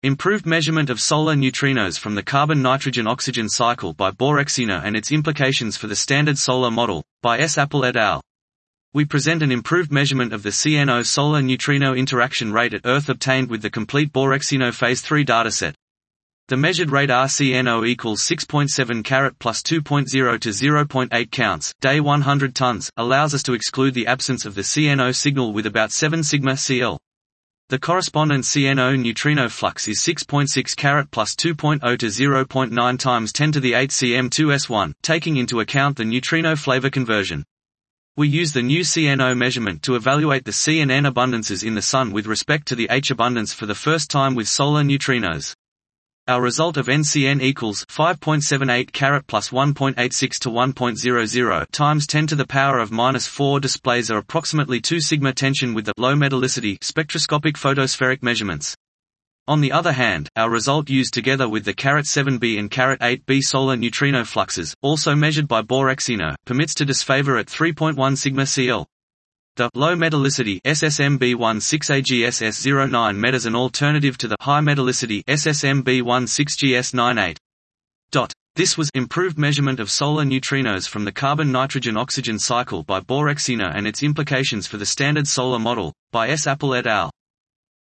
Improved measurement of solar neutrinos from the carbon-nitrogen-oxygen cycle by Borexino and its implications for the Standard Solar Model, by S. Appel et al. We present an improved measurement of the CNO solar neutrino interaction rate at Earth obtained with the complete Borexino Phase 3 dataset. The measured rate RCNO equals 6.7 carat plus 2.0 to 0.8 counts, day 100 tons, allows us to exclude the absence of the CNO signal with about 7 sigma Cl. The correspondent CNO neutrino flux is 6.6 carat plus 2.0 to 0.9 times 10 to the 8 cm2s1, taking into account the neutrino flavor conversion. We use the new CNO measurement to evaluate the C and N abundances in the Sun with respect to the H abundance for the first time with solar neutrinos. Our result of NCN equals 5.78 carat plus 1.86 to 1.00 times 10 to the power of minus 4 displays are approximately 2 sigma tension with the low metallicity spectroscopic photospheric measurements. On the other hand, our result used together with the carat 7b and carat 8b solar neutrino fluxes, also measured by Borexino, permits to disfavor at 3.1 sigma Cl. The low metallicity SSMB16AGSS09 met as an alternative to the high metallicity SSMB16GS98. This was improved measurement of solar neutrinos from the carbon-nitrogen-oxygen cycle by Borexino and its implications for the Standard Solar Model, by S. Appel et al.